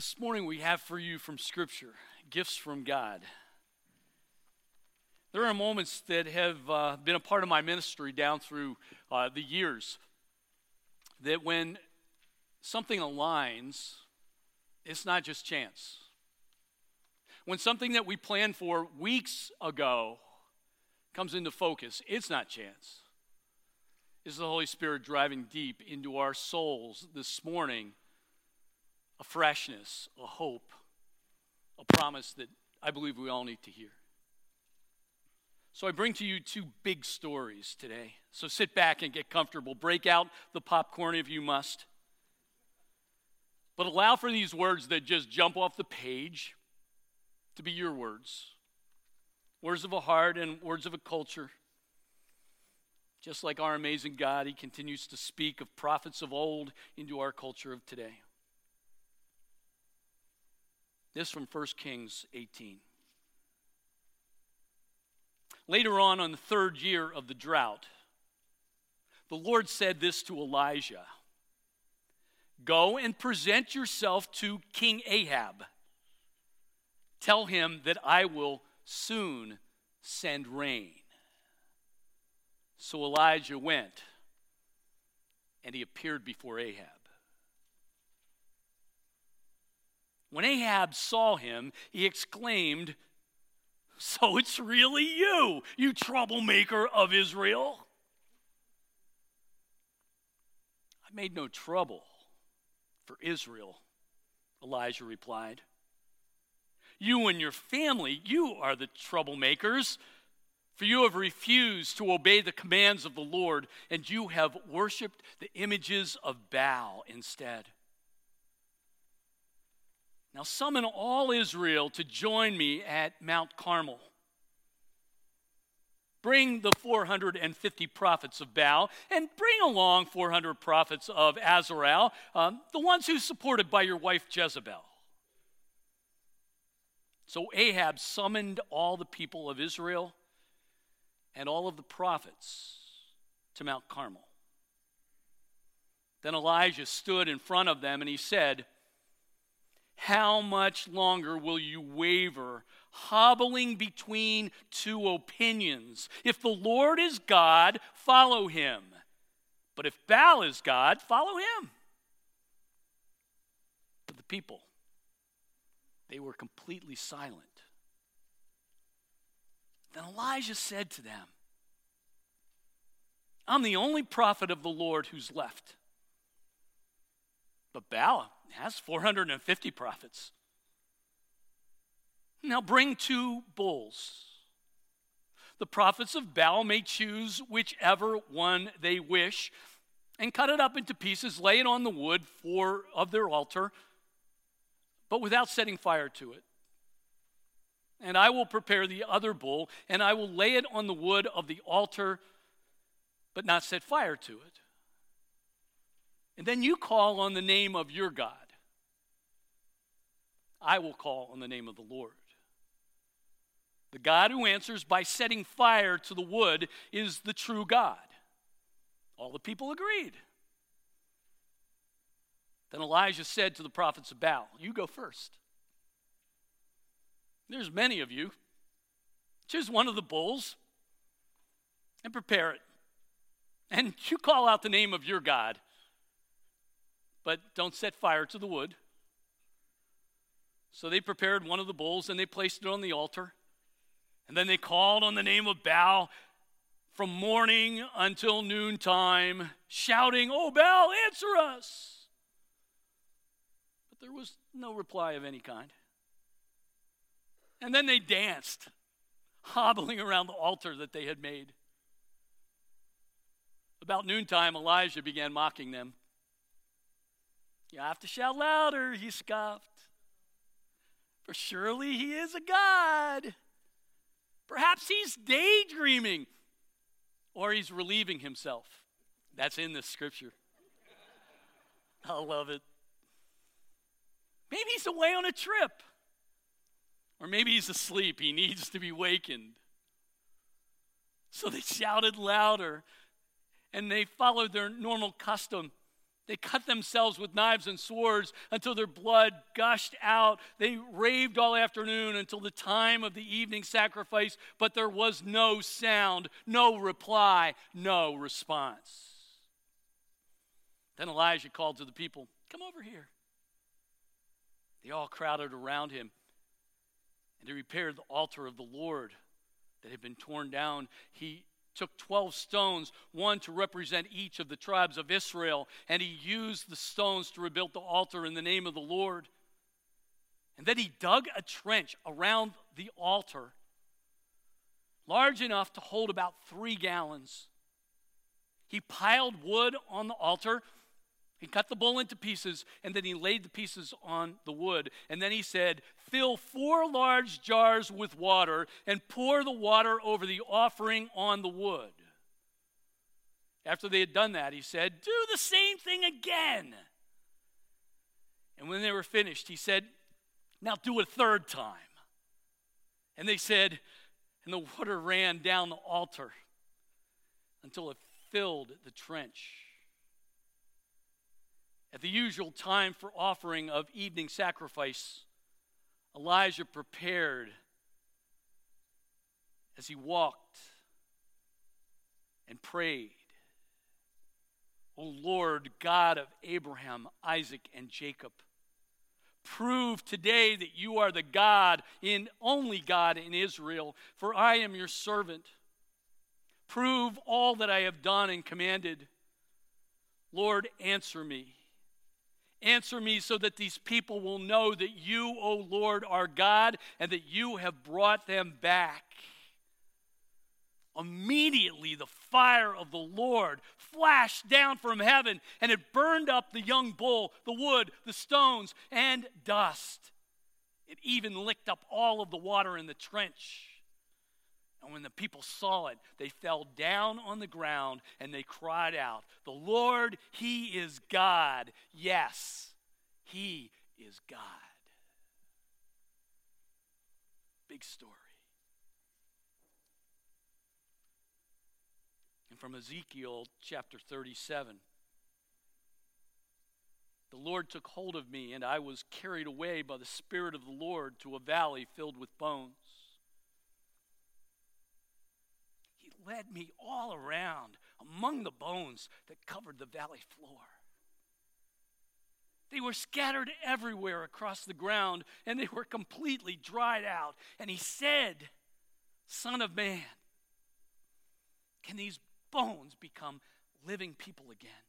This morning we have for you from Scripture, gifts from God. There are moments that have been a part of my ministry down through the years that when something aligns, it's not just chance. When something that we planned for weeks ago comes into focus, it's not chance. It's the Holy Spirit driving deep into our souls this morning, a freshness, a hope, a promise that I believe we all need to hear. So I bring to you two big stories today. So sit back and get comfortable. Break out the popcorn if you must. But allow for these words that just jump off the page to be your words. Words of a heart and words of a culture. Just like our amazing God, He continues to speak of prophets of old into our culture of today. This from 1 Kings 18. Later on the third year of the drought, the Lord said this to Elijah: "Go and present yourself to King Ahab. Tell him that I will soon send rain." So Elijah went, and he appeared before Ahab. When Ahab saw him, he exclaimed, "So it's really you, you troublemaker of Israel." "I made no trouble for Israel," Elijah replied. "You and your family, you are the troublemakers, for you have refused to obey the commands of the Lord, and you have worshipped the images of Baal instead. Now summon all Israel to join me at Mount Carmel. Bring the 450 prophets of Baal, and bring along 400 prophets of Azrael, the ones who supported by your wife Jezebel." So Ahab summoned all the people of Israel and all of the prophets to Mount Carmel. Then Elijah stood in front of them and he said, "How much longer will you waver, hobbling between two opinions? If the Lord is God, follow him. But if Baal is God, follow him." But the people, they were completely silent. Then Elijah said to them, "I'm the only prophet of the Lord who's left. But Baal has 450 prophets. Now bring 2 bulls. The prophets of Baal may choose whichever one they wish, and cut it up into pieces, lay it on the wood of their altar, but without setting fire to it. And I will prepare the other bull, and I will lay it on the wood of the altar, but not set fire to it. And then you call on the name of your God. I will call on the name of the Lord. The God who answers by setting fire to the wood is the true God." All the people agreed. Then Elijah said to the prophets of Baal, "You go first. There's many of you. Choose one of the bulls and prepare it. And you call out the name of your God, but don't set fire to the wood." So they prepared one of the bulls and they placed it on the altar. And then they called on the name of Baal from morning until noontime, shouting, "Oh, Baal, answer us!" But there was no reply of any kind. And then they danced, hobbling around the altar that they had made. About noontime, Elijah began mocking them. "You have to shout louder," he scoffed, "for surely he is a god. Perhaps he's daydreaming, or he's relieving himself." That's in this scripture. I love it. "Maybe he's away on a trip. Or maybe he's asleep. He needs to be wakened." So they shouted louder, and they followed their normal custom. They cut themselves with knives and swords until their blood gushed out. They raved all afternoon until the time of the evening sacrifice, but there was no sound, no reply, no response. Then Elijah called to the people, "Come over here." They all crowded around him, and he repaired the altar of the Lord that had been torn down. He took 12 stones, one to represent each of the tribes of Israel, and he used the stones to rebuild the altar in the name of the Lord. And then he dug a trench around the altar, large enough to hold about 3 gallons. He piled wood on the altar. He cut the bull into pieces, and then he laid the pieces on the wood. And then he said, "Fill 4 large jars with water and pour the water over the offering on the wood." After they had done that, he said, "Do the same thing again." And when they were finished, he said, "Now do it a 3rd time." And they said, and the water ran down the altar until it filled the trench. At the usual time for offering of evening sacrifice, Elijah prepared as he walked and prayed. "O Lord, God of Abraham, Isaac, and Jacob, prove today that you are the God, only God in Israel, for I am your servant. Prove all that I have done and commanded. Lord, answer me. Answer me so that these people will know that you, O Lord, are God and that you have brought them back." Immediately the fire of the Lord flashed down from heaven, and it burned up the young bull, the wood, the stones, and dust. It even licked up all of the water in the trench. And when the people saw it, they fell down on the ground and they cried out, "The Lord, He is God. Yes, He is God." Big story. And from Ezekiel chapter 37, "The Lord took hold of me, and I was carried away by the Spirit of the Lord to a valley filled with bones. Led me all around among the bones that covered the valley floor. They were scattered everywhere across the ground, and they were completely dried out. And he said, 'Son of man, can these bones become living people again?'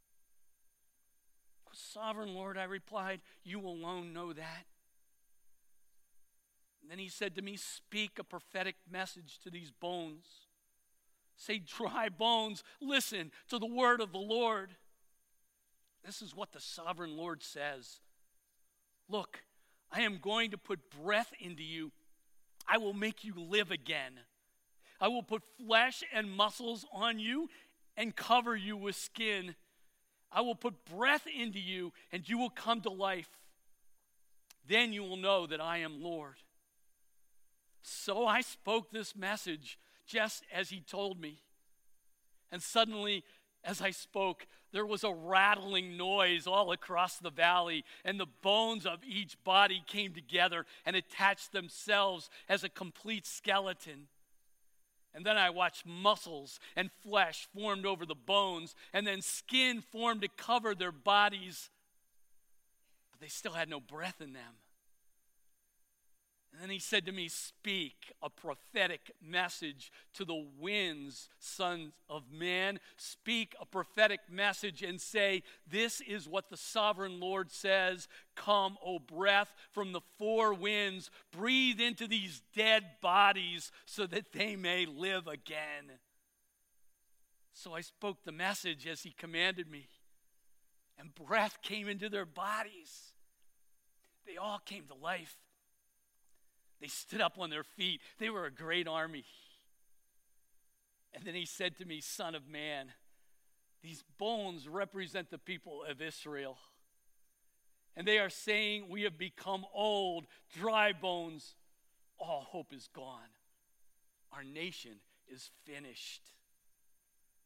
'Sovereign Lord,' I replied, 'you alone know that.' And then he said to me, 'Speak a prophetic message to these bones. Say, dry bones, listen to the word of the Lord. This is what the sovereign Lord says. Look, I am going to put breath into you. I will make you live again. I will put flesh and muscles on you and cover you with skin. I will put breath into you and you will come to life. Then you will know that I am Lord.' So I spoke this message just as he told me. And suddenly, as I spoke, there was a rattling noise all across the valley, and the bones of each body came together and attached themselves as a complete skeleton. And then I watched muscles and flesh formed over the bones, and then skin formed to cover their bodies, but they still had no breath in them. And then he said to me, 'Speak a prophetic message to the winds, son of man. Speak a prophetic message and say, this is what the sovereign Lord says. Come, O breath from the 4 winds, breathe into these dead bodies so that they may live again.' So I spoke the message as he commanded me, and breath came into their bodies. They all came to life. They stood up on their feet. They were a great army. And then he said to me, 'Son of man, these bones represent the people of Israel. And they are saying, we have become old, dry bones. All hope is gone. Our nation is finished.'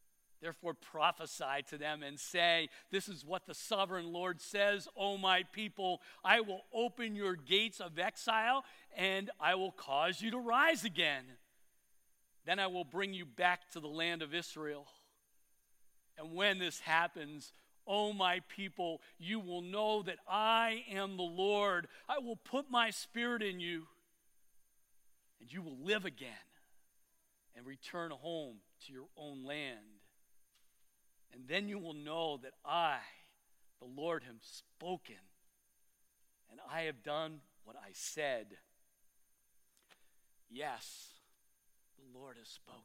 Therefore prophesy to them and say, this is what the sovereign Lord says, O my people, I will open your gates of exile, and I will cause you to rise again. Then I will bring you back to the land of Israel. And when this happens, O my people, you will know that I am the Lord. I will put my spirit in you, and you will live again and return home to your own land. And then you will know that I, the Lord, have spoken, and I have done what I said. Yes, the Lord has spoken.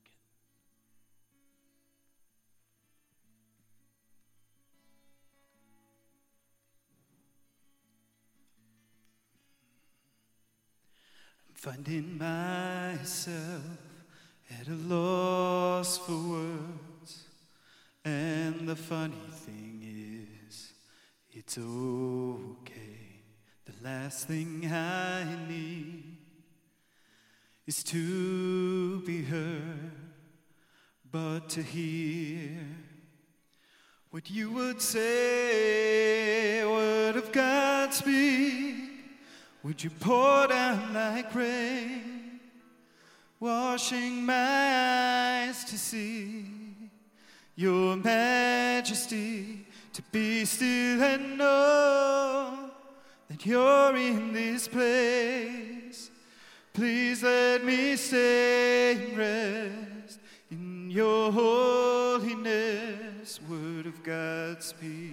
I'm finding myself at a loss for words. And the funny thing is, it's okay. The last thing I need is to be heard, but to hear what you would say. Word of God, speak. Would you pour down like rain, washing my eyes to see your majesty, to be still and know that you're in this place. Please let me stay and rest in your holiness. Word of God, speak.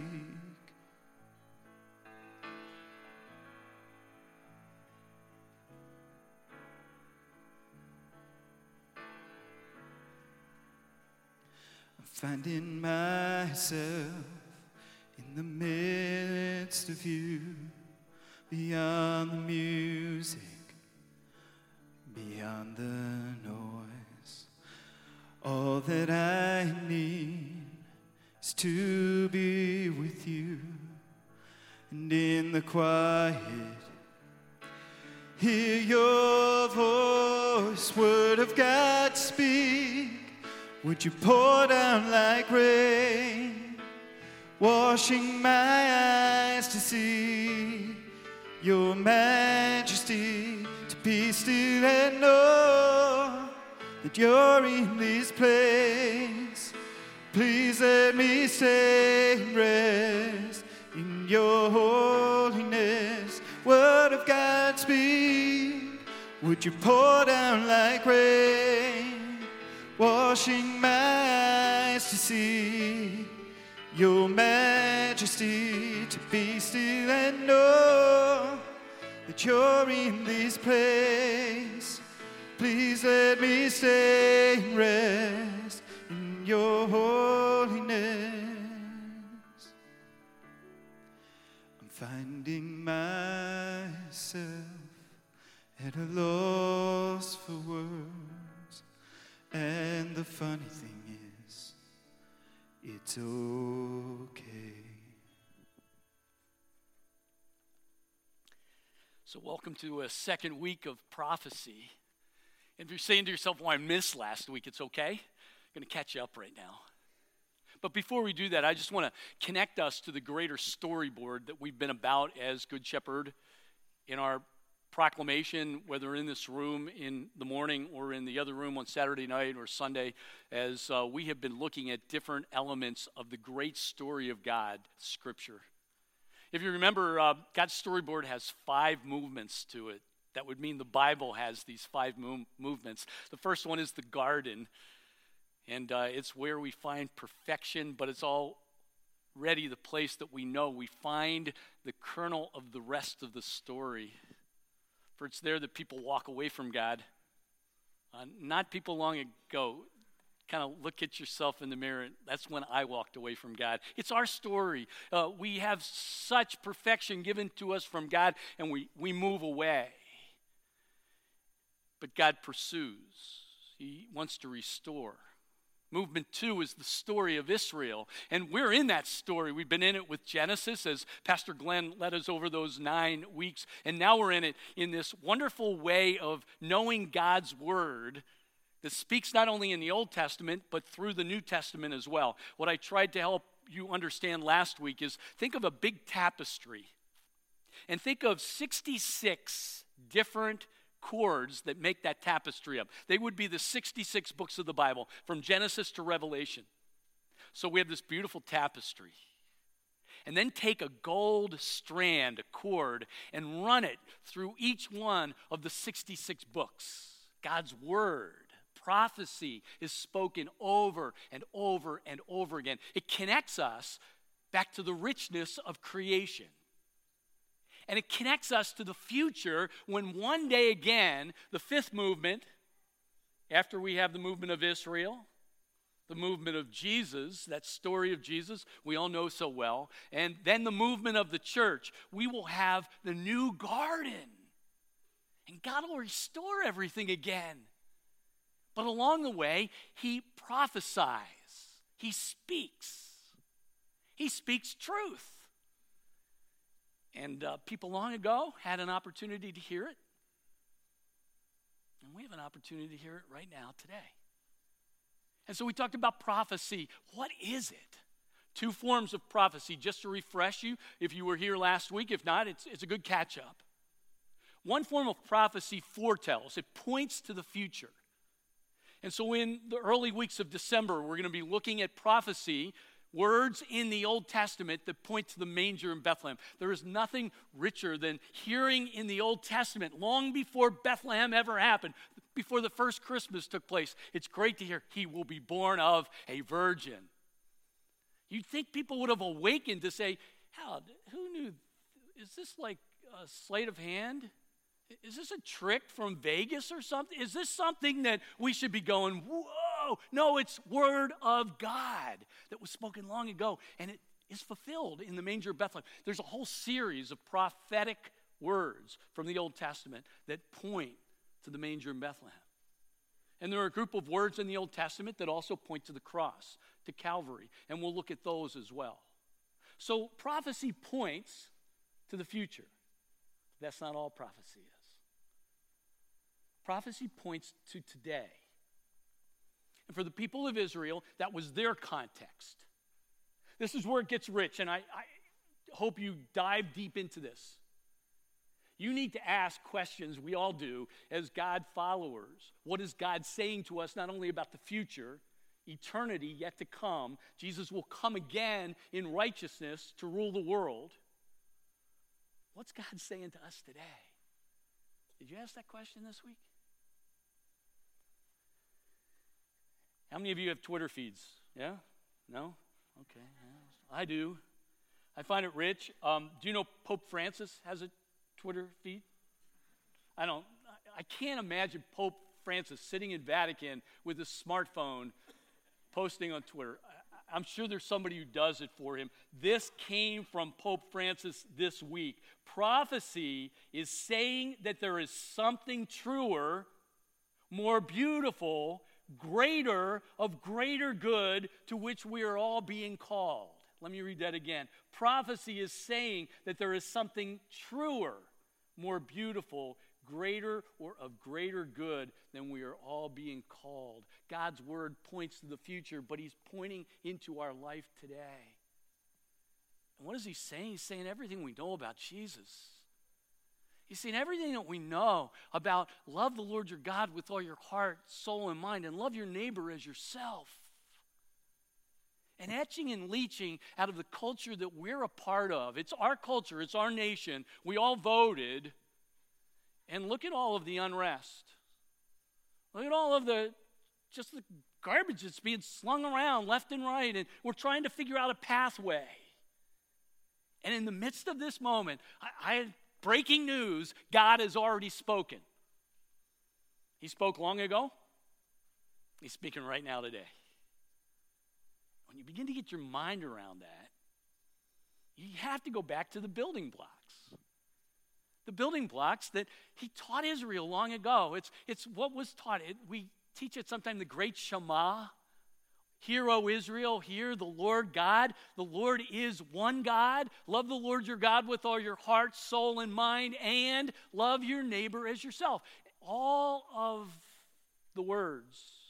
Finding myself in the midst of you, beyond the music, beyond the noise. All that I need is to be with you, and in the quiet, hear your voice. Word of God, speak. Would you pour down like rain, washing my eyes to see your majesty, to be still and know that you're in this place. Please let me stay and rest in your holiness. Word of God, speak. Would you pour down like rain, washing my eyes to see your majesty, to be still and know that you're in this place. Please let me stay and rest in your holiness. I'm finding myself at a loss for words. And the funny thing is, it's okay. So welcome to a second week of prophecy. And if you're saying to yourself, well, I missed last week, it's okay. I'm going to catch you up right now. But before we do that, I just want to connect us to the greater storyboard that we've been about as Good Shepherd in our proclamation, whether in this room in the morning or in the other room on Saturday night or Sunday, as we have been looking at different elements of the great story of God, Scripture. If you remember, God's storyboard has 5 movements to it. That would mean the Bible has these 5 movements. The first one is the garden, and it's where we find perfection, but it's already the place that we know. We find the kernel of the rest of the story. For it's there that people walk away from God. Not people long ago. Kind of look at yourself in the mirror. That's when I walked away from God. It's our story. We have such perfection given to us from God, and we move away. But God pursues. He wants to restore. Movement 2 is the story of Israel, and we're in that story. We've been in it with Genesis, as Pastor Glenn led us over those 9 weeks, and now we're in it in this wonderful way of knowing God's word that speaks not only in the Old Testament, but through the New Testament as well. What I tried to help you understand last week is think of a big tapestry and think of 66 different chords that make that tapestry up. They would be the 66 books of the Bible from Genesis to Revelation. So we have this beautiful tapestry. And then take a gold strand, a cord, and run it through each one of the 66 books. God's word, prophecy is spoken over and over and over again. It connects us back to the richness of creation. And it connects us to the future when one day again, the fifth movement, after we have the movement of Israel, the movement of Jesus, that story of Jesus we all know so well, and then the movement of the church, we will have the new garden. And God will restore everything again. But along the way, he prophesies. He speaks. He speaks truth. And people long ago had an opportunity to hear it. And we have an opportunity to hear it right now today. And so we talked about prophecy. What is it? Two forms of prophecy, just to refresh you if you were here last week. If not, it's a good catch-up. One form of prophecy foretells. It points to the future. And so in the early weeks of December, we're going to be looking at prophecy, words in the Old Testament that point to the manger in Bethlehem. There is nothing richer than hearing in the Old Testament, long before Bethlehem ever happened, before the first Christmas took place. It's great to hear, he will be born of a virgin. You'd think people would have awakened to say, "Hal, who knew? Is this like a sleight of hand? Is this a trick from Vegas or something? Is this something that we should be going, whoa?" No, it's word of God that was spoken long ago, and it is fulfilled in the manger of Bethlehem. There's a whole series of prophetic words from the Old Testament that point to the manger in Bethlehem. And there are a group of words in the Old Testament that also point to the cross, to Calvary, and we'll look at those as well. So prophecy points to the future. That's not all prophecy is. Prophecy points to today. And for the people of Israel, that was their context. This is where it gets rich, and I hope you dive deep into this. You need to ask questions, we all do, as God followers. What is God saying to us, not only about the future, eternity yet to come? Jesus will come again in righteousness to rule the world. What's God saying to us today? Did you ask that question this week? How many of you have Twitter feeds? Yeah? No? Okay. Yeah. I do. I find it rich. Do you know Pope Francis has a Twitter feed? I can't imagine Pope Francis sitting in Vatican with a smartphone posting on Twitter. I'm sure there's somebody who does it for him. This came from Pope Francis this week. Prophecy is saying that there is something truer, more beautiful, greater, of greater good, to which we are all being called. Let me read that again. Prophecy is saying that there is something truer, more beautiful, greater, or of greater good than we are all being called. God's word points to the future, but he's pointing into our life today. And what is he saying? He's saying everything we know about Jesus. He's saying everything that we know about love the Lord your God with all your heart, soul, and mind, and love your neighbor as yourself. And etching and leaching out of the culture that we're a part of. It's our culture, it's our nation. We all voted. And look at all of the unrest. Look at all of the garbage that's being slung around left and right. And we're trying to figure out a pathway. And in the midst of this moment, breaking news, God has already spoken. He spoke long ago. He's speaking right now today. When you begin to get your mind around that, you have to go back to the building blocks. The building blocks that he taught Israel long ago. It's what was taught. We teach it sometimes, the great Shema. Hear, O Israel, hear the Lord God. The Lord is one God. Love the Lord your God with all your heart, soul, and mind, and love your neighbor as yourself. All of the words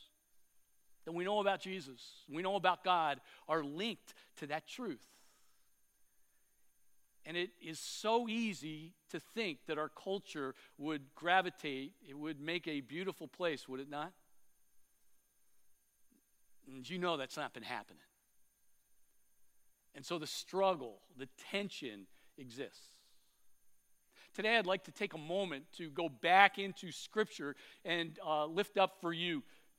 that we know about Jesus, we know about God, are linked to that truth. And it is so easy to think that our culture would gravitate, it would make a beautiful place, would it not? And you know that's not been happening. And so the struggle, the tension exists. Today I'd like to take a moment to go back into Scripture and lift up for you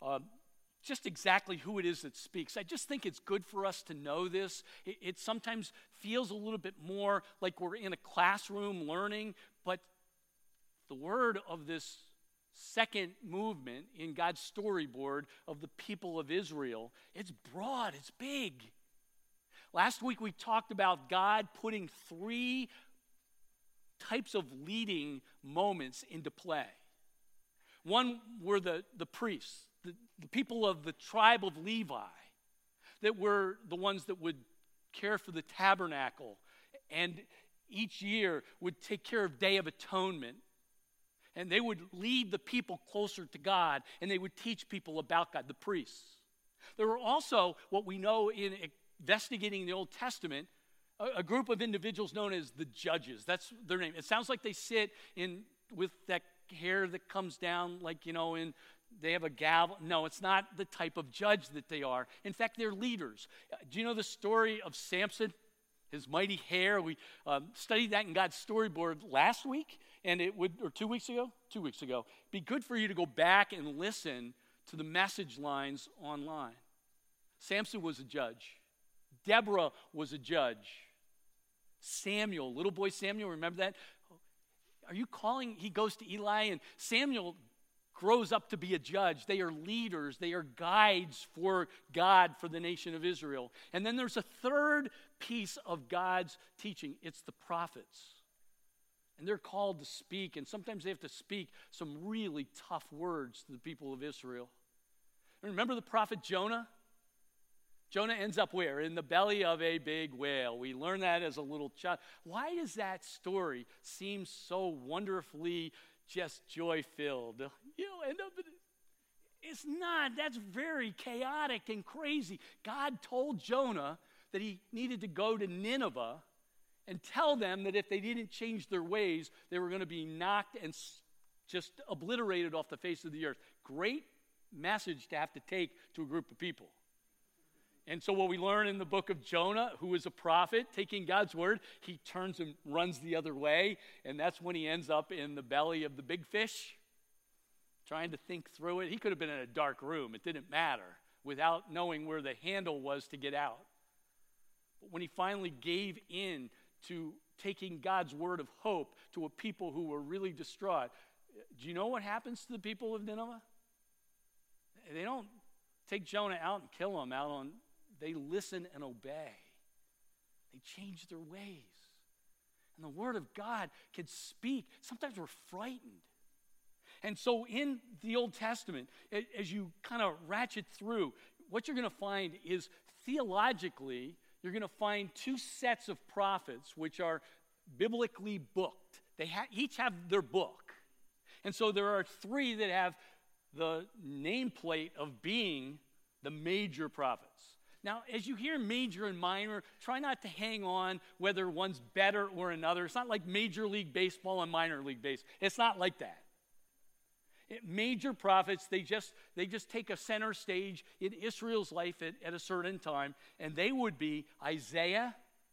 just exactly who it is that speaks. I just think it's good for us to know this. It sometimes feels a little bit more like we're in a classroom learning, but the word of this second movement in God's storyboard of the people of Israel, it's broad, it's big. Last week we talked about God putting 3 types of leading moments into play. One were the priests, the people of the tribe of Levi, that were the ones that would care for the tabernacle and each year would take care of Day of Atonement. And they would lead the people closer to God, and they would teach people about God, the priests. There were also what we know in investigating the Old Testament, a group of individuals known as the judges. That's their name. It sounds like they sit in with that hair that comes down, like, they have a gavel. No, it's not the type of judge that they are. In fact, they're leaders. Do you know the story of Samson? His mighty hair. We studied that in God's storyboard last week, and it would, or 2 weeks ago? 2 weeks ago. Be good for you to go back and listen to the message lines online. Samson was a judge. Deborah was a judge. Samuel, little boy Samuel, remember that? Are you calling? He goes to Eli, and Samuel grows up to be a judge. They are leaders. They are guides for God, for the nation of Israel. And then there's a third piece of God's teaching. It's the prophets. And they're called to speak, and sometimes they have to speak some really tough words to the people of Israel. And remember the prophet Jonah? Jonah ends up where? In the belly of a big whale. We learn that as a little child. Why does that story seem so wonderfully just joy-filled? End up in it. It's not. That's very chaotic and crazy. God told Jonah that he needed to go to Nineveh and tell them that if they didn't change their ways, they were going to be knocked and just obliterated off the face of the earth. Great message to have to take to a group of people. And so what we learn in the book of Jonah, who is a prophet, taking God's word, he turns and runs the other way, and that's when he ends up in the belly of the big fish, trying to think through it. He could have been in a dark room. It didn't matter, without knowing where the handle was to get out. But when he finally gave in to taking God's word of hope to a people who were really distraught, do you know what happens to the people of Nineveh? They don't take Jonah out and kill him out on... They listen and obey. They change their ways. And the word of God can speak. Sometimes we're frightened. And so in the Old Testament, as you kind of ratchet through, what you're going to find is theologically, you're going to find 2 sets of prophets which are biblically booked. They each have their book. And so there are 3 that have the nameplate of being the major prophets. Now, as you hear major and minor, try not to hang on whether one's better or another. It's not like Major League Baseball and minor league baseball. It's not like that. Major prophets, they just take a center stage in Israel's life at a certain time, and they would be Isaiah,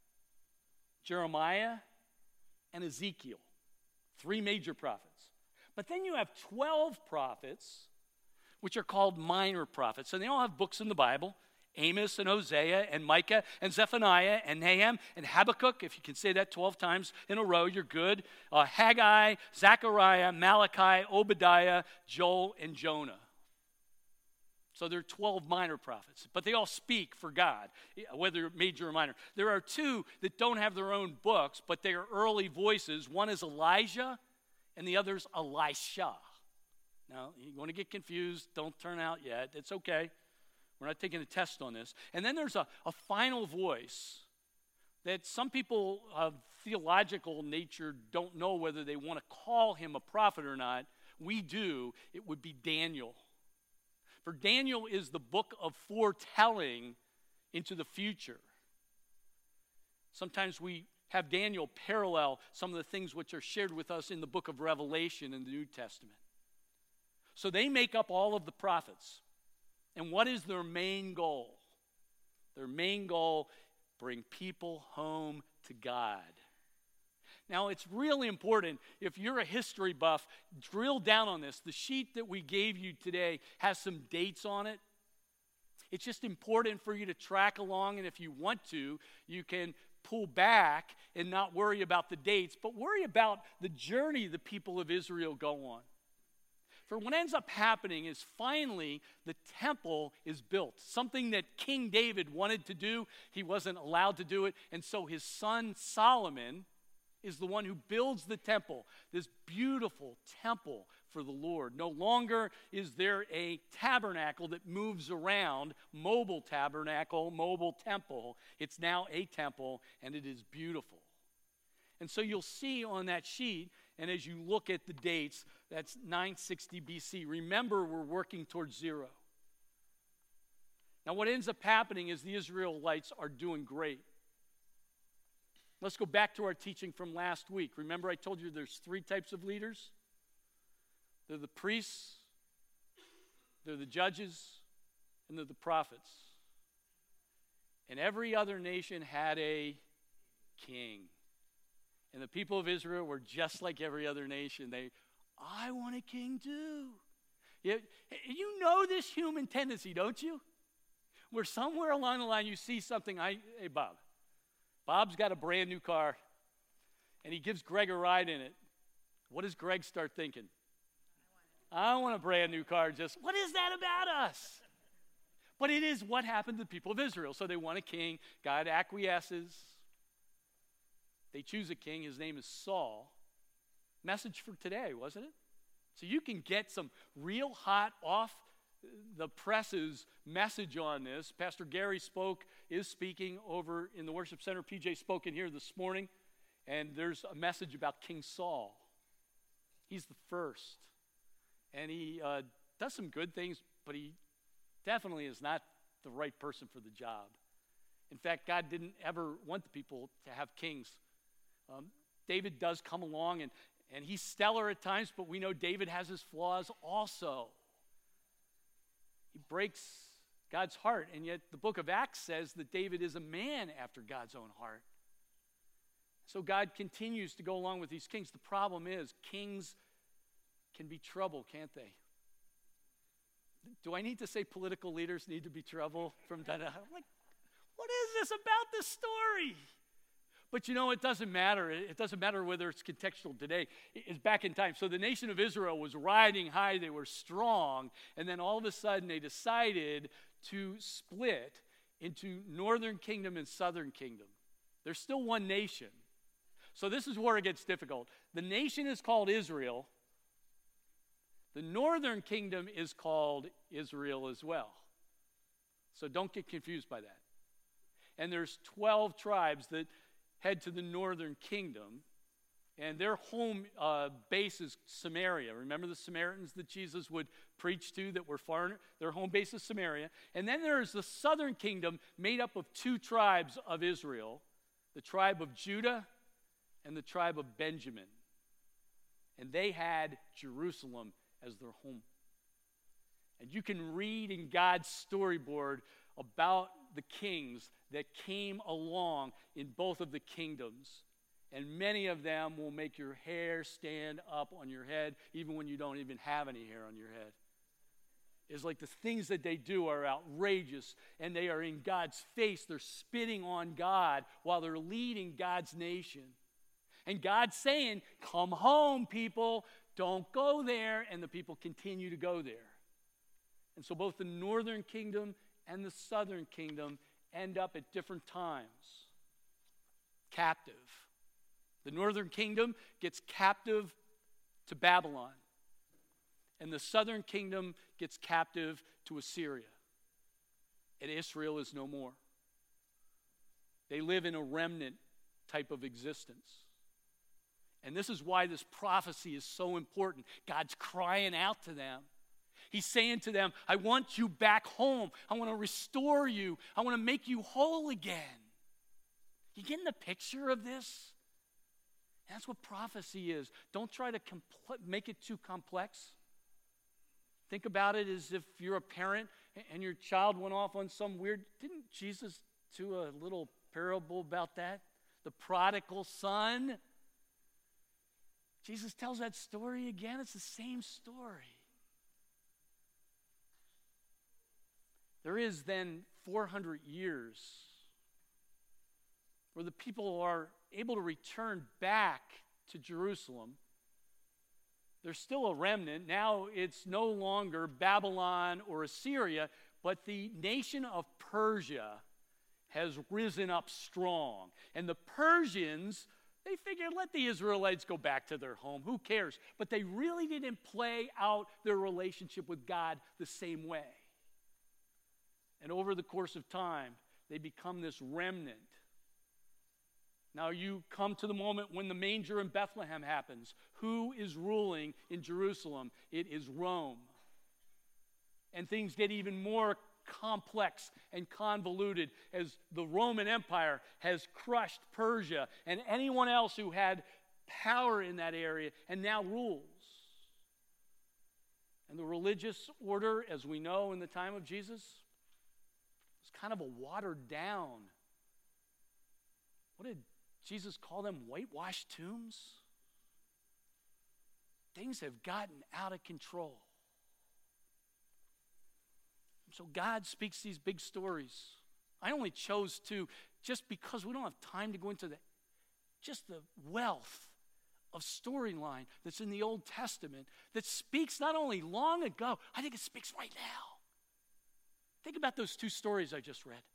Jeremiah, and Ezekiel. 3 major prophets. But then you have 12 prophets, which are called minor prophets. And they all have books in the Bible. Amos and Hosea and Micah and Zephaniah and Nahum and Habakkuk. If you can say that 12 times in a row, you're good. Haggai, Zechariah, Malachi, Obadiah, Joel, and Jonah. So there are 12 minor prophets, but they all speak for God, whether major or minor. There are 2 that don't have their own books, but they are early voices. One is Elijah, and the other's Elisha. Now, you want to get confused, don't turn out yet. It's okay. We're not taking a test on this. And then there's a final voice that some people of theological nature don't know whether they want to call him a prophet or not. We do. It would be Daniel. For Daniel is the book of foretelling into the future. Sometimes we have Daniel parallel some of the things which are shared with us in the book of Revelation in the New Testament. So they make up all of the prophets. And what is their main goal? Their main goal, bring people home to God. Now, it's really important, if you're a history buff, drill down on this. The sheet that we gave you today has some dates on it. It's just important for you to track along, and if you want to, you can pull back and not worry about the dates, but worry about the journey the people of Israel go on. For what ends up happening is finally the temple is built, something that King David wanted to do. He wasn't allowed to do it, and so his son Solomon is the one who builds the temple, this beautiful temple for the Lord. No longer is there a tabernacle that moves around, mobile tabernacle, mobile temple. It's now a temple, and it is beautiful. And so you'll see on that sheet, and as you look at the dates, that's 960 BC. Remember, we're working towards zero. Now, what ends up happening is the Israelites are doing great. Let's go back to our teaching from last week. Remember, I told you there's 3 types of leaders? They're the priests, they're the judges, and they're the prophets. And every other nation had a king. And the people of Israel were just like every other nation. I want a king too. You know this human tendency, don't you? Where somewhere along the line you see something, hey, Bob. Bob's got a brand new car, and he gives Greg a ride in it. What does Greg start thinking? I want a brand new car. What is that about us? But it is what happened to the people of Israel. So they want a king. God acquiesces. They choose a king. His name is Saul. Message for today, wasn't it? So you can get some real hot off the presses message on this. Pastor Gary is speaking over in the worship center. PJ spoke in here this morning, and there's a message about King Saul. He's the first, and he does some good things, but he definitely is not the right person for the job. In fact, God didn't ever want the people to have kings. David does come along, and he's stellar at times, but we know David has his flaws also. He breaks God's heart, and yet the book of Acts says that David is a man after God's own heart. So God continues to go along with these kings. The problem is kings can be trouble, can't they? Do I need to say political leaders need to be trouble from time to time? I'm like, what is this about this story? But it doesn't matter. It doesn't matter whether it's contextual today. It's back in time. So the nation of Israel was riding high. They were strong. And then all of a sudden they decided to split into northern kingdom and southern kingdom. There's still one nation. So this is where it gets difficult. The nation is called Israel. The northern kingdom is called Israel as well. So don't get confused by that. And there's 12 tribes that head to the northern kingdom, and their home base is Samaria. Remember the Samaritans that Jesus would preach to that were foreigner? Their home base is Samaria. And then there's the southern kingdom made up of 2 tribes of Israel, the tribe of Judah and the tribe of Benjamin. And they had Jerusalem as their home. And you can read in God's storyboard about the kings that came along in both of the kingdoms. And many of them will make your hair stand up on your head, even when you don't even have any hair on your head. It's like the things that they do are outrageous, and they are in God's face. They're spitting on God while they're leading God's nation. And God's saying, come home, people. Don't go there. And the people continue to go there. And so both the northern kingdom and the southern kingdom end up at different times captive. The northern kingdom gets captive to Babylon, and the southern kingdom gets captive to Assyria. And Israel is no more. They live in a remnant type of existence. And this is why this prophecy is so important. God's crying out to them. He's saying to them, I want you back home. I want to restore you. I want to make you whole again. You getting the picture of this? That's what prophecy is. Don't try to make it too complex. Think about it as if you're a parent and your child went off on some weird... Didn't Jesus do a little parable about that? The prodigal son. Jesus tells that story again. It's the same story. There is then 400 years where the people are able to return back to Jerusalem. There's still a remnant. Now it's no longer Babylon or Assyria, but the nation of Persia has risen up strong. And the Persians, they figured, let the Israelites go back to their home. Who cares? But they really didn't play out their relationship with God the same way. And over the course of time, they become this remnant. Now you come to the moment when the manger in Bethlehem happens. Who is ruling in Jerusalem? It is Rome. And things get even more complex and convoluted as the Roman Empire has crushed Persia and anyone else who had power in that area and now rules. And the religious order, as we know in the time of Jesus, was kind of a watered down. What did Jesus call them? Whitewashed tombs? Things have gotten out of control. So God speaks these big stories. I only chose two just because we don't have time to go into the wealth of storyline that's in the Old Testament that speaks not only long ago, I think it speaks right now. Think about those two stories I just read.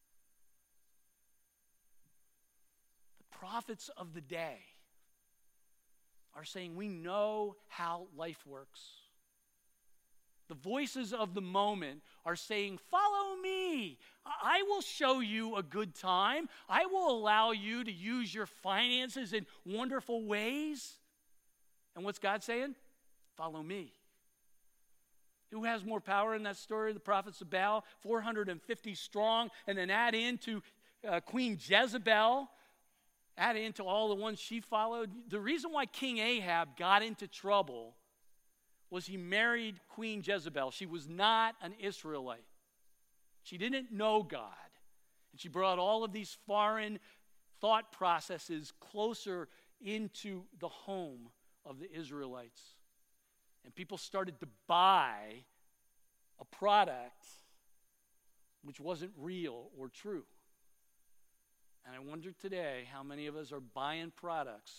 The prophets of the day are saying, we know how life works. The voices of the moment are saying, follow me. I will show you a good time. I will allow you to use your finances in wonderful ways. And what's God saying? Follow me. Who has more power in that story? The prophets of Baal, 450 strong, and then add into Queen Jezebel, add into all the ones she followed. The reason why King Ahab got into trouble was he married Queen Jezebel. She was not an Israelite. She didn't know God. And she brought all of these foreign thought processes closer into the home of the Israelites. And people started to buy a product which wasn't real or true. And I wonder today how many of us are buying products,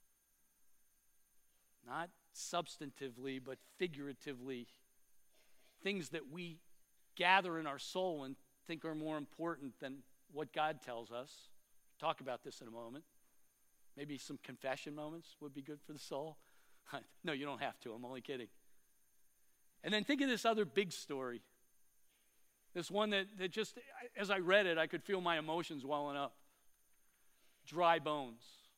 not substantively, but figuratively, things that we gather in our soul and think are more important than what God tells us. Talk about this in a moment. Maybe some confession moments would be good for the soul. No, you don't have to. I'm only kidding. And then think of this other big story. This one that just, as I read it, I could feel my emotions welling up. Dry bones.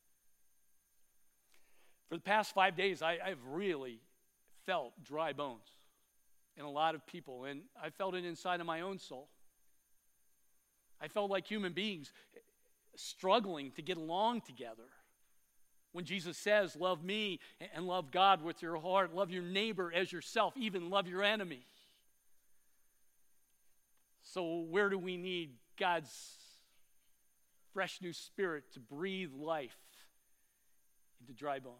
For the past 5 days, I've really felt dry bones in a lot of people, and I felt it inside of my own soul. I felt like human beings struggling to get along together. When Jesus says, love me and love God with your heart, love your neighbor as yourself, even love your enemy. So where do we need God's fresh new spirit to breathe life into dry bones?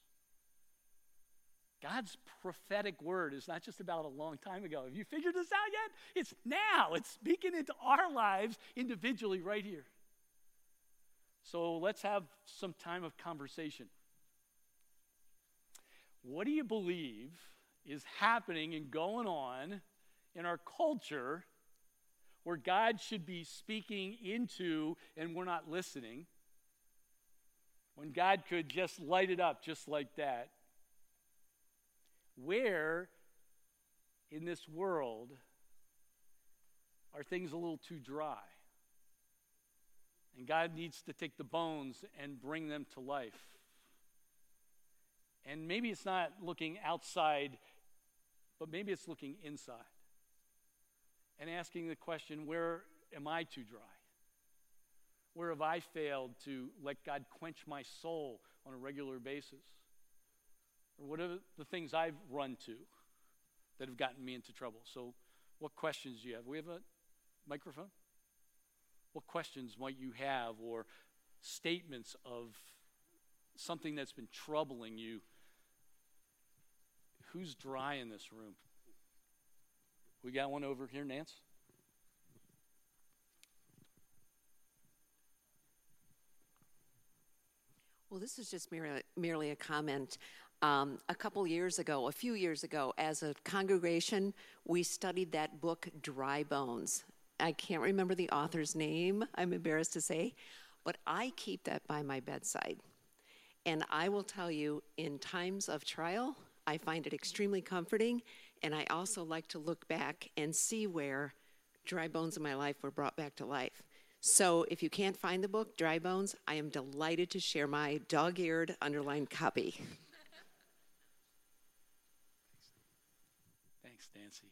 God's prophetic word is not just about a long time ago. Have you figured this out yet? It's now. It's speaking into our lives individually right here. So let's have some time of conversation. What do you believe is happening and going on in our culture where God should be speaking into and we're not listening? When God could just light it up just like that. Where in this world are things a little too dry? And God needs to take the bones and bring them to life. And maybe it's not looking outside but maybe it's looking inside and asking the question, where am I too dry? Where have I failed to let God quench my soul on a regular basis? Or what are the things I've run to that have gotten me into trouble? So what questions do you have? We have a microphone? What questions might you have, or statements of something that's been troubling you? Who's dry in this room? We got one over here, Nance? Well, this is just merely a comment. A few years ago, as a congregation, we studied that book, Dry Bones. I can't remember the author's name, I'm embarrassed to say, but I keep that by my bedside. And I will tell you, in times of trial, I find it extremely comforting, and I also like to look back and see where dry bones in my life were brought back to life. So if you can't find the book, Dry Bones, I am delighted to share my dog-eared underlined copy. Thanks, Nancy.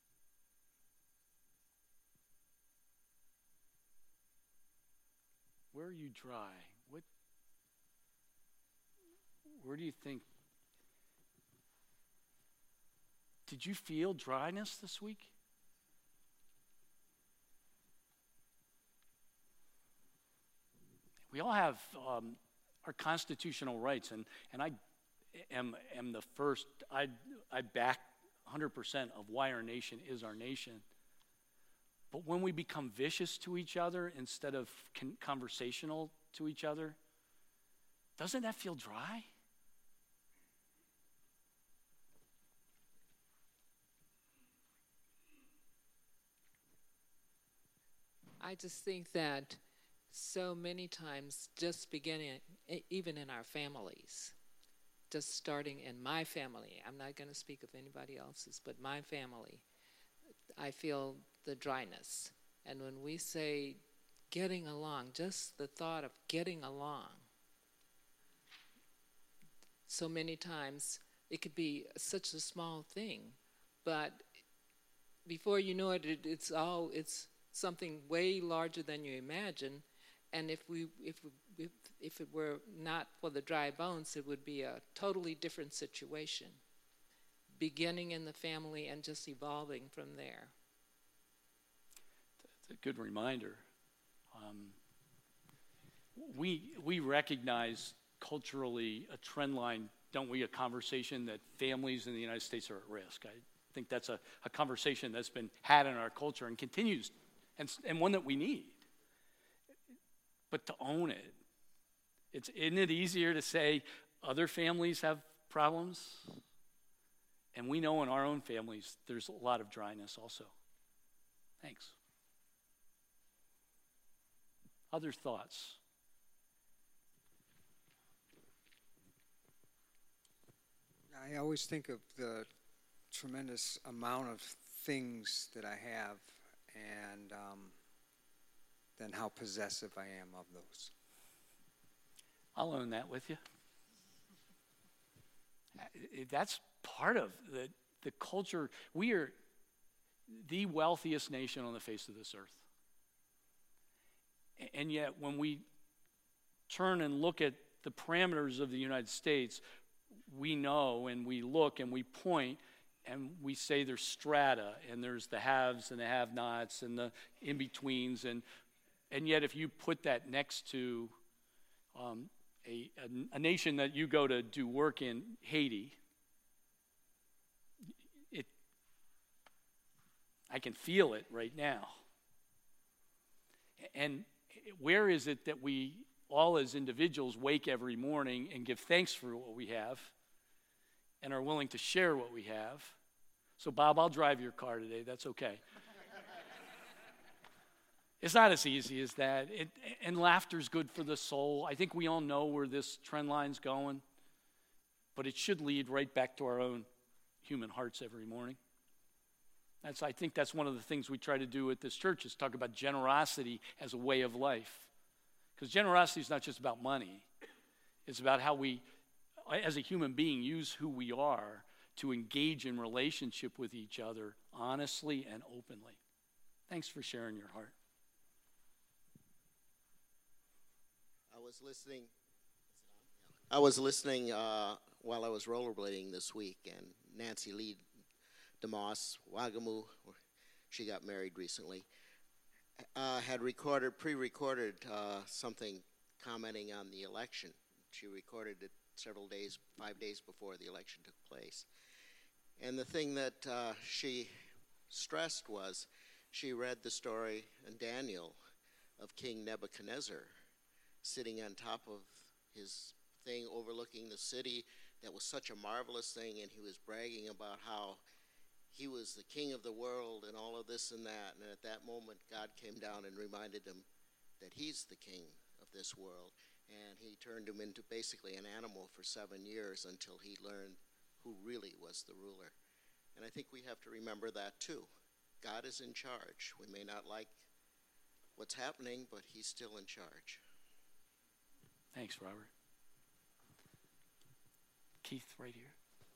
Where are you dry? Where do you think? Did you feel dryness this week? We all have our constitutional rights, and I am the first. I back 100% of why our nation is our nation. But when we become vicious to each other instead of conversational to each other, doesn't that feel dry? I just think that so many times, just beginning, even in our families, just starting in my family, I'm not going to speak of anybody else's, but my family, I feel the dryness. And when we say getting along, just the thought of getting along, so many times it could be such a small thing, but before you know it, it's something way larger than you imagine. And if it were not for the dry bones, it would be a totally different situation, beginning in the family and just evolving from there. It's a good reminder. We recognize culturally a trend line, don't we, a conversation that families in the United States are at risk. I think that's a conversation that's been had in our culture and continues, and one that we need. But to own it, isn't it easier to say other families have problems? And we know in our own families there's a lot of dryness also. Thanks. Other thoughts? I always think of the tremendous amount of things that I have, and then how possessive I am of those. I'll own that with you. That's part of the culture. We are the wealthiest nation on the face of this earth. And yet when we turn and look at the parameters of the United States, we know and we look and we point and we say there's strata, and there's the haves and the have-nots and the in-betweens, and yet if you put that next to a nation that you go to do work in, Haiti, I can feel it right now. And where is it that we all as individuals wake every morning and give thanks for what we have and are willing to share what we have? So Bob, I'll drive your car today, that's okay. It's not as easy as that. And laughter's good for the soul. I think we all know where this trend line's going, but it should lead right back to our own human hearts every morning. I think that's one of the things we try to do at this church, is talk about generosity as a way of life. Because generosity is not just about money. It's about how we, as a human being, use who we are to engage in relationship with each other honestly and openly. Thanks for sharing your heart. I was listening while I was rollerblading this week, and Nancy Lee DeMoss, Wagamu, she got married recently, had pre-recorded something commenting on the election. She recorded it 5 days before the election took place. And the thing that she stressed was she read the story in Daniel of King Nebuchadnezzar sitting on top of his thing overlooking the city. That was such a marvelous thing, and he was bragging about how he was the king of the world and all of this and that. And at that moment, God came down and reminded him that he's the king of this world. And he turned him into basically an animal for 7 years until he learned who really was the ruler. And I think we have to remember that too. God is in charge. We may not like what's happening, but he's still in charge. Thanks, Robert. Keith, right here.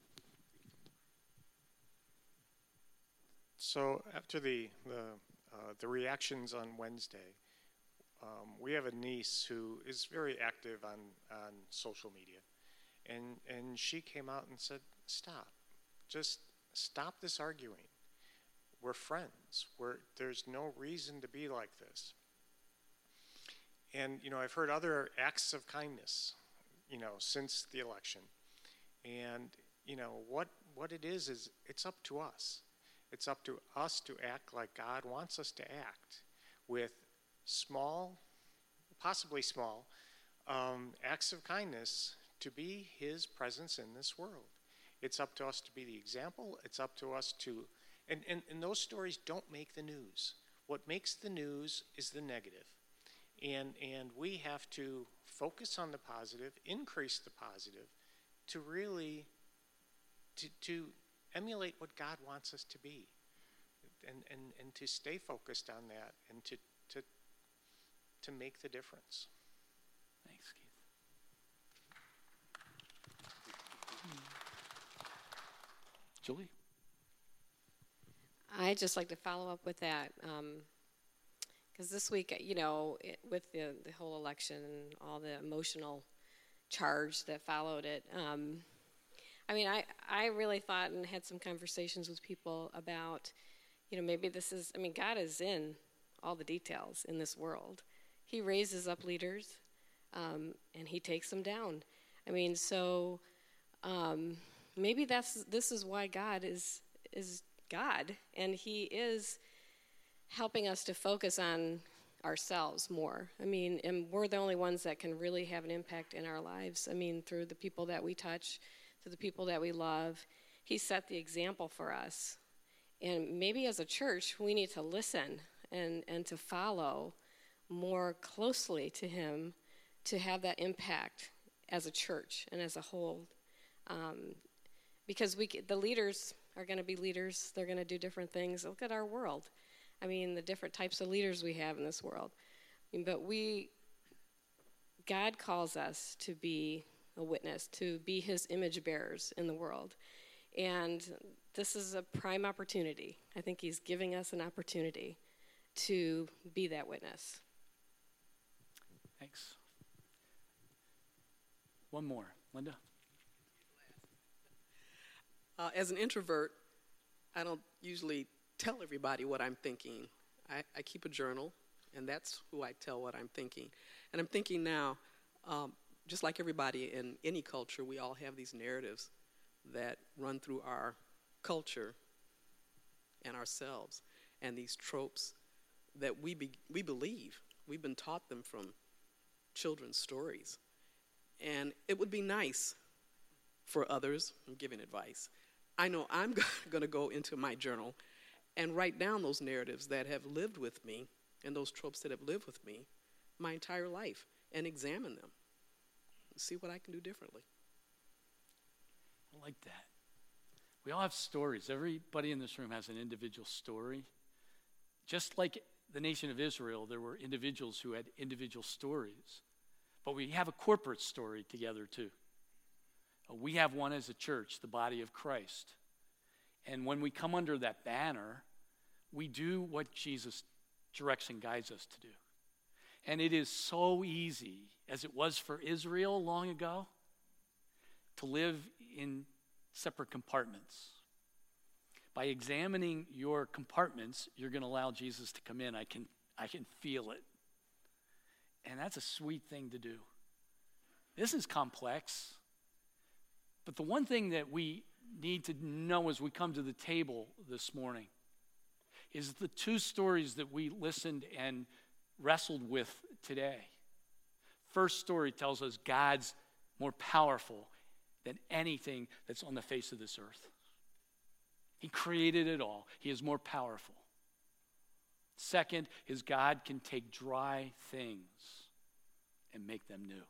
So after the reactions on Wednesday, we have a niece who is very active on social media, and she came out and said, "Stop, just stop this arguing. We're friends. There's no reason to be like this." And I've heard other acts of kindness, since the election, and what it is it's up to us. It's up to us to act like God wants us to act, with small, possibly small, acts of kindness to be his presence in this world. It's up to us to be the example. It's up to us to, and those stories don't make the news. What makes the news is the negative. And we have to focus on the positive, increase the positive, to really, to emulate what God wants us to be, and to stay focused on that, and to make the difference. Thanks, Keith. Julie? I'd just like to follow up with that, because this week, with the whole election and all the emotional charge that followed it, I really thought and had some conversations with people about, maybe this is, God is in all the details in this world. He raises up leaders, and he takes them down. Maybe this is why God is God, and he is helping us to focus on ourselves more. And we're the only ones that can really have an impact in our lives. Through the people that we touch, through the people that we love. He set the example for us. And maybe as a church, we need to listen and to follow more closely to him, to have that impact as a church and as a whole. Because the leaders are going to be leaders. They're going to do different things. Look at our world. The different types of leaders we have in this world. But God calls us to be a witness, to be his image bearers in the world. And this is a prime opportunity. I think he's giving us an opportunity to be that witness. Thanks. One more. Linda? As an introvert, I don't usually tell everybody what I'm thinking. I keep a journal, and that's who I tell what I'm thinking. And I'm thinking now, just like everybody in any culture, we all have these narratives that run through our culture and ourselves, and these tropes that we believe. We've been taught them from children's stories. And it would be nice for others, I'm giving advice, I know I'm going to go into my journal and write down those narratives that have lived with me and those tropes that have lived with me my entire life, and examine them and see what I can do differently. I like that. We all have stories. Everybody in this room has an individual story. Just like the nation of Israel, there were individuals who had individual stories. But we have a corporate story together too. We have one as a church, the body of Christ. And when we come under that banner, we do what Jesus directs and guides us to do. And it is so easy, as it was for Israel long ago, to live in separate compartments. By examining your compartments, you're going to allow Jesus to come in. I can feel it. And that's a sweet thing to do. This is complex. But the one thing that we need to know as we come to the table this morning is the two stories that we listened and wrestled with today. First story tells us God's more powerful than anything that's on the face of this earth. He created it all. He is more powerful. Second is God can take dry things and make them new.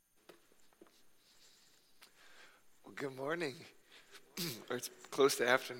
Well, good morning. Or it's close to afternoon.